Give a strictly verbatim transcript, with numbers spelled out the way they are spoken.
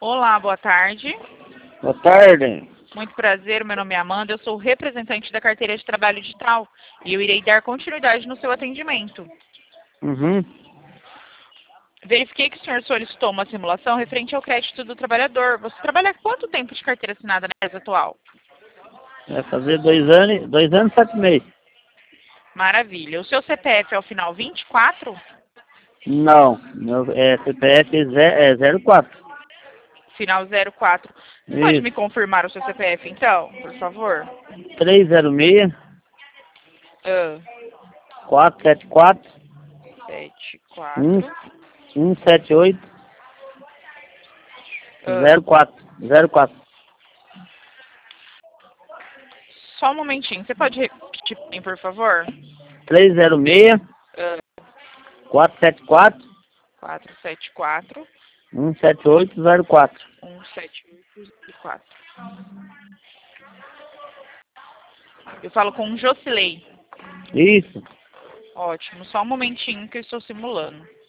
Olá, boa tarde. Boa tarde. Muito prazer, meu nome é Amanda, eu sou representante da carteira de trabalho digital e eu irei dar continuidade no seu atendimento. Uhum. Verifiquei que o senhor solicitou uma simulação referente ao crédito do trabalhador. Você trabalha há quanto tempo de carteira assinada na empresa atual? Vai fazer dois anos, dois anos e sete meses. Maravilha. O seu C P F é o final vinte e quatro? Não, meu é, C P F é, ze- é zero quatro. Final zero quatro. Você pode me Isso. confirmar o seu C P F, então, por favor? três zero seis, Ah, quatro sete quatro, sete, um quatro. um sete oito, Ah, zero quatro. zero quatro. só um momentinho. Você pode repetir pra mim, por favor? três zero seis, Ah, quatro sete quatro, quatro sete quatro. um sete oito, zero quatro. um sete oito quatro. Eu falo com Jocilei. Isso. Ótimo, só um momentinho que eu estou simulando.